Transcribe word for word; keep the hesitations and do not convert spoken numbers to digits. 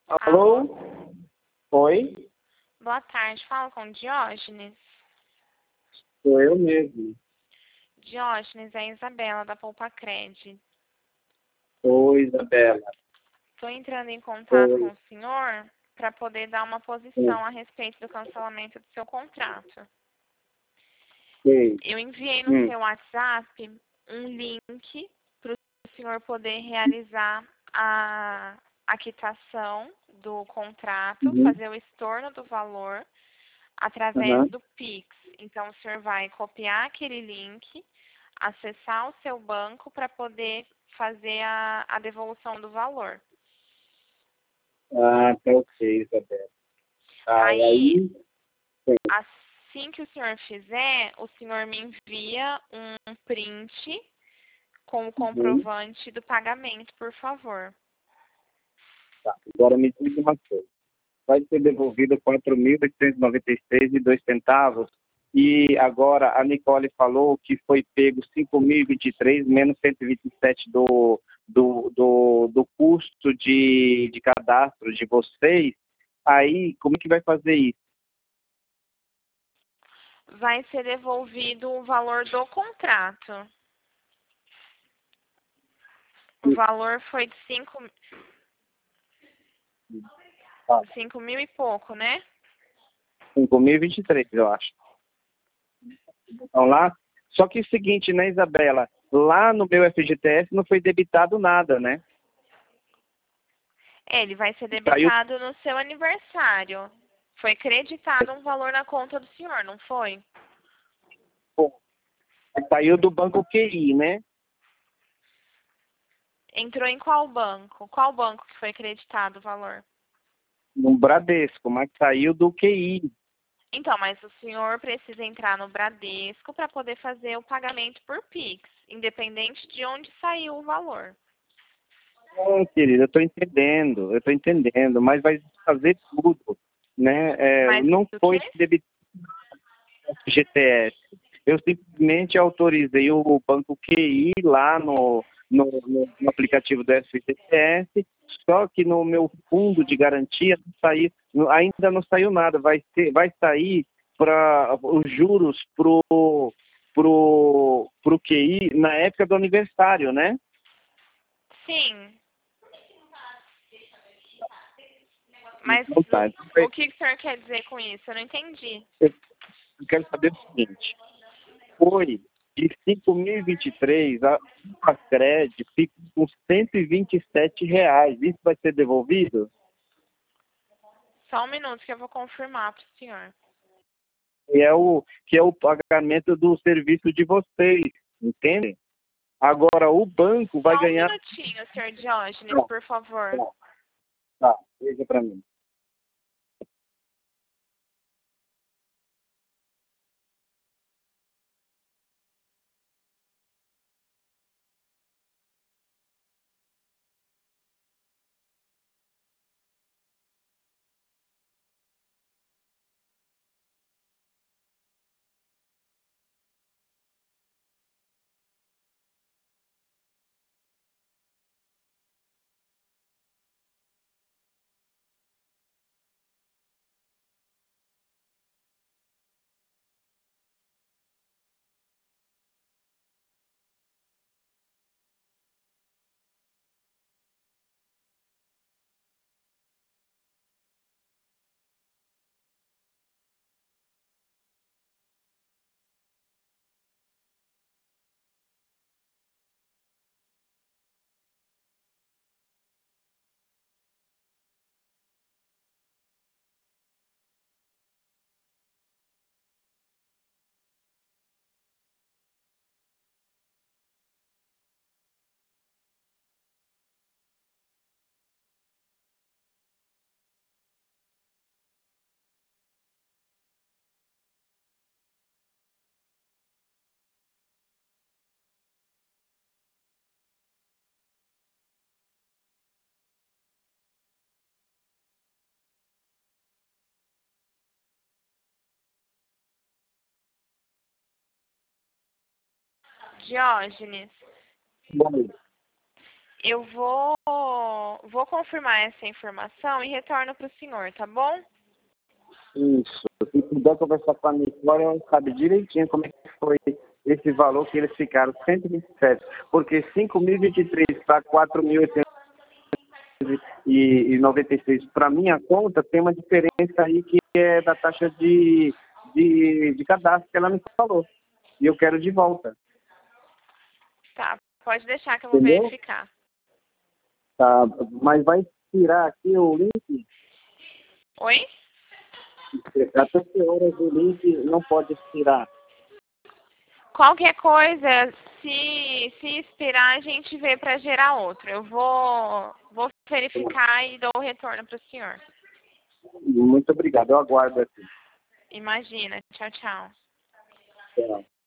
Alô? Alô? Oi? Boa tarde, fala com Diógenes. Sou eu mesmo. Diógenes, é a Isabela da Poupa Cred. Oi, Isabela. Estou entrando em contato com Oi. o senhor para poder dar uma Sim. posição a respeito do cancelamento do seu contrato. Sim. Eu enviei no Hum. seu WhatsApp um link para o senhor poder realizar a, a quitação do contrato, Uhum. fazer o estorno do valor através Aham. do Pix. Então, o senhor vai copiar aquele link, acessar o seu banco para poder fazer a, a devolução do valor. Ah, tá ok, Isabela. Ah, e Aí, aí? Sim. assim que o senhor fizer, o senhor me envia um print com o Uhum. comprovante do pagamento, por favor. Tá. Agora me diz uma coisa. Vai ser devolvido quatro mil oitocentos e noventa e seis e dois centavos. E agora a Nicole falou que foi pego cinco mil e vinte e três menos cento e vinte e sete do, do, do, do custo de, de cadastro de vocês. Aí, como é que vai fazer isso? Vai ser devolvido o valor do contrato. O valor foi de cinco, Ah, cinco mil e pouco, né? cinco mil e vinte e três, eu acho. Então lá. Só que é o seguinte, né, Isabela? Lá no meu F G T S não foi debitado nada, né? Ele vai ser Saiu, debitado no seu aniversário. Foi creditado um valor na conta do senhor, não foi? saiu do banco Q I, né? Entrou em qual banco? Qual banco que foi creditado o valor? No Bradesco, mas saiu do Q I. Então, mas o senhor precisa entrar no Bradesco para poder fazer o pagamento por Pix, independente de onde saiu o valor. Não, querido, eu estou entendendo, eu estou entendendo, mas vai fazer tudo, né? É, Mas não o foi quê? debitado o G T S. Eu simplesmente autorizei o banco Q I lá no, no, no- no aplicativo do F G T S, só que no meu fundo de garantia não saiu, ainda não saiu nada. Vai, ter, vai sair para os juros pro, pro, pro Q I na época do aniversário, né? Sim. Mas Então tá. Então, o, o que o senhor quer dizer com isso? Eu não entendi. eu quero saber o seguinte. Foi de cinco mil e vinte e três, a a crédito fica com cento e vinte e sete reais. Isso vai ser devolvido? Só um minuto que eu vou confirmar para o senhor. Que é o, que é o pagamento do serviço de vocês, entende? Agora, o banco vai Só um ganhar... minutinho, senhor Diógenes, Não, por favor. não, tá, veja para mim. Diógenes, Bom, Eu vou, vou confirmar essa informação e retorno para o senhor, tá bom? Isso. Se puder conversar com a Nicole, ela sabe direitinho como é que foi esse valor que eles ficaram, cento e vinte e sete. Porque cinco mil e vinte e três para quatro mil oitocentos e noventa e seis para minha conta, tem uma diferença aí que é da taxa de, de, de cadastro que ela me falou. E eu quero de volta. Tá, pode deixar que eu vou Entendeu? verificar. Tá, mas vai tirar aqui o link. Oi? Até que horas o link não pode expirar? Qualquer coisa, se, se expirar, a gente vê para gerar outro. Eu vou, vou verificar e dou o retorno para o senhor. Muito obrigado, eu aguardo aqui. Imagina. Tchau, tchau. Tchau.